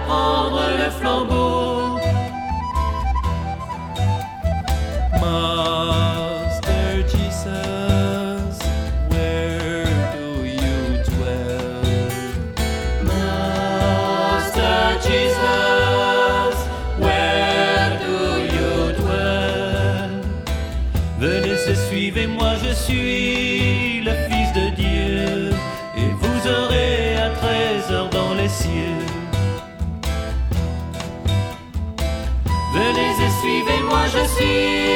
prendre le flambeau. Master Jesus, where do you dwell? Master Jesus, where do you dwell? Venez et suivez-moi, je suis le Fils de Dieu, et vous aurez un trésor dans les cieux. Venez et suivez-moi, je suis